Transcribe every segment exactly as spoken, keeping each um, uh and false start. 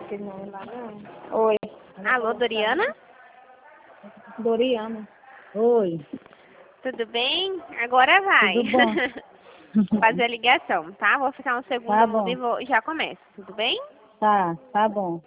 aquele nome lá, não. Oi. Alô, Doriana? Doriana. Oi. Tudo bem? Agora vai. Tudo bom? Fazer a ligação, tá? Vou ficar um segundo Tá mudo bom. e vou, já começo. Tudo bem? Tá, tá bom.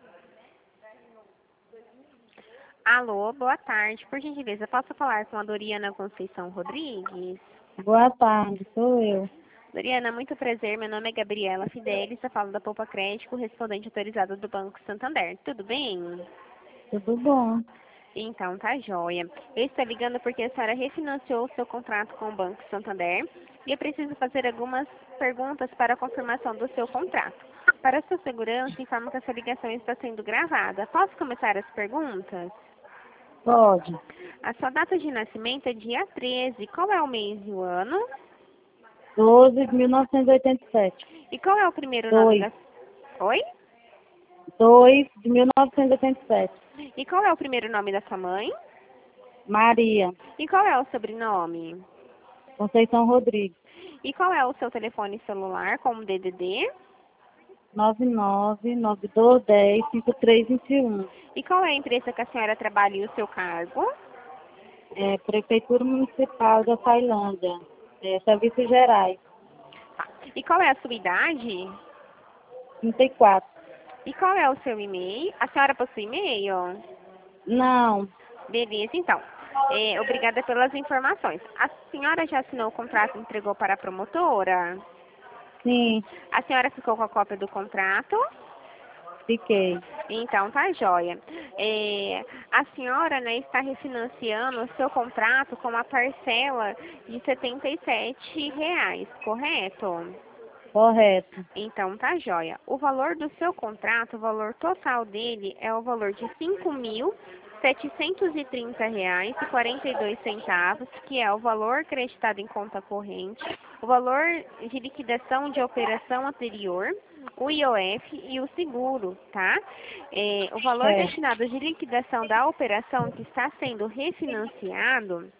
Alô, boa tarde. Por gentileza, posso falar com a Doriana Conceição Rodrigues? Boa tarde, sou eu. Doriana, muito prazer. Meu nome é Gabriela Fidelis. Eu falo da Poupa Crédito, correspondente autorizado do Banco Santander. Tudo bem? Tudo bom? Então, tá joia. Eu estou ligando porque a senhora refinanciou o seu contrato com o Banco Santander e eu preciso fazer algumas perguntas para a confirmação do seu contrato. Para sua segurança, informo que essa ligação está sendo gravada. Posso começar as perguntas? Pode. A sua data de nascimento é dia treze. Qual é o mês e o ano? doze de mil novecentos e oitenta e sete. E qual é o primeiro nome da... Oi? dois de mil novecentos e oitenta e sete. E qual é o primeiro nome da sua mãe? Maria. E qual é o sobrenome? Conceição Rodrigues. E qual é o seu telefone celular como D D D? nove nove nove dois um zero cinco três dois um. E qual é a empresa que a senhora trabalha e o seu cargo? É, Prefeitura Municipal da Tailândia. É, Serviços Gerais. Tá. E qual é a sua idade? trinta e quatro. E qual é o seu e-mail? A senhora possui e-mail? Não. Beleza, então. É, obrigada pelas informações. A senhora já assinou o contrato e entregou para a promotora? Sim, A senhora ficou com a cópia do contrato? fiquei. Então, tá joia. É, a senhora, né, está refinanciando o seu contrato com uma parcela de setenta e sete reais, correto? Correto. Então, tá joia. O valor do seu contrato, o valor total dele é o valor de cinco mil setecentos e trinta reais e quarenta e dois centavos, que é o valor acreditado em conta corrente, o valor de liquidação de operação anterior, o I O F e o seguro, tá? É, o valor É. destinado de liquidação da operação que está sendo refinanciado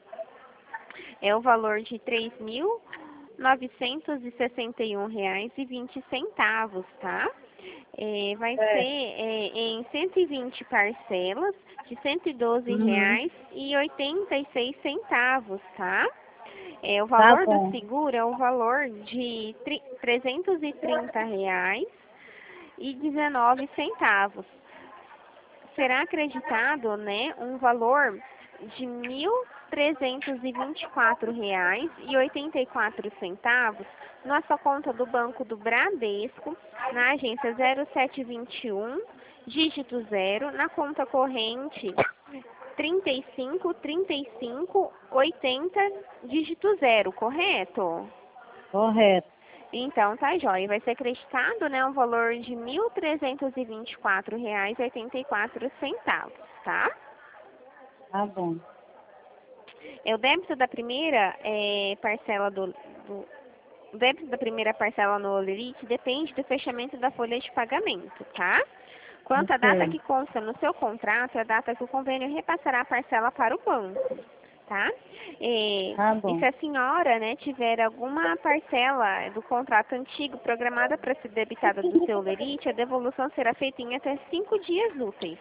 é o valor de três mil novecentos e sessenta e um reais e vinte centavos, tá? É, vai É. ser é, em cento e vinte parcelas de cento e doze Uhum. reais e oitenta e seis centavos, tá? É, o Tá valor do bom. seguro é o valor de tri- trezentos e trinta reais e dezenove centavos. Será acreditado, né, um valor de mil trezentos e vinte e quatro reais e oitenta e quatro centavos na sua conta do Banco do Bradesco, na agência zero sete dois um, dígito zero, na conta corrente trinta e cinco, trinta e cinco, oitenta, dígito zero, correto? Correto. Então, tá jóia. Vai ser acreditado, né, um valor de mil trezentos e vinte e quatro reais e oitenta e quatro centavos, tá? Tá bom. É o débito da primeira é, parcela do, do o débito da primeira parcela no Olerite depende do fechamento da folha de pagamento, tá? Quanto à data Ok. que consta no seu contrato, é a data que o convênio repassará a parcela para o banco, tá? É, Tá e bom. se a senhora, né, tiver alguma parcela do contrato antigo programada para ser debitada do seu Olerite, a devolução será feita em até cinco dias úteis.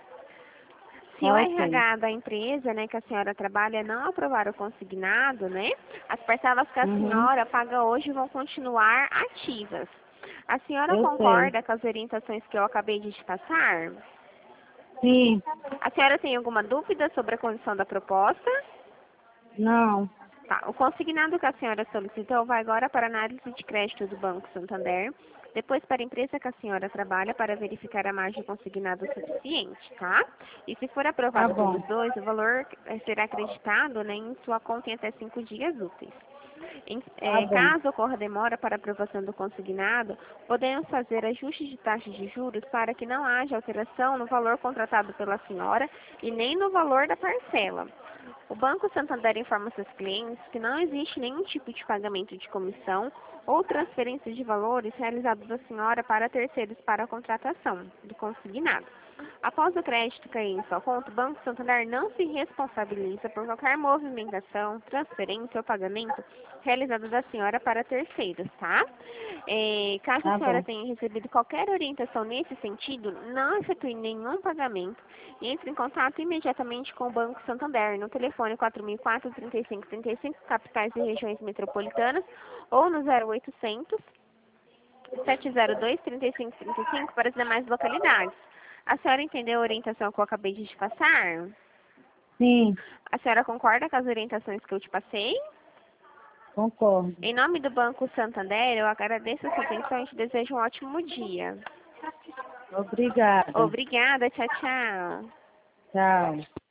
Se o Ok. R H da empresa, né, que a senhora trabalha não aprovar o consignado, né, as parcelas que a Uhum. senhora paga hoje vão continuar ativas. A senhora Eu sei. concorda com as orientações que eu acabei de te passar? Sim. A senhora tem alguma dúvida sobre a condição da proposta? Não. Tá, o consignado que a senhora solicitou vai agora para a análise de crédito do Banco Santander, depois para a empresa que a senhora trabalha para verificar a margem consignada suficiente, tá? E se for Tá aprovado bom. pelos dois, o valor eh, será acreditado, né, em sua conta em até cinco dias úteis. Em, Tá eh, bom. caso ocorra demora para aprovação do consignado, podemos fazer ajustes de taxas de juros para que não haja alteração no valor contratado pela senhora e nem no valor da parcela. O Banco Santander informa seus clientes que não existe nenhum tipo de pagamento de comissão ou transferência de valores realizados da senhora para terceiros para a contratação do consignado. Após o crédito cair em sua conta, o Banco Santander não se responsabiliza por qualquer movimentação, transferência ou pagamento realizado da senhora para terceiros, tá? É, caso a Tá senhora bom. tenha recebido qualquer orientação nesse sentido, não efetue nenhum pagamento e entre em contato imediatamente com o Banco Santander no telefone quatro mil e quatro, trinta e cinco trinta e cinco, capitais e regiões metropolitanas, ou no zero oitocentos, sete zero dois, trinta e cinco trinta e cinco para as demais localidades. A senhora entendeu a orientação que eu acabei de te passar? Sim, A senhora concorda com as orientações que eu te passei? concordo. Em nome do Banco Santander, eu agradeço a sua atenção e te desejo um ótimo dia. Obrigada. Obrigada, tchau, tchau. Tchau.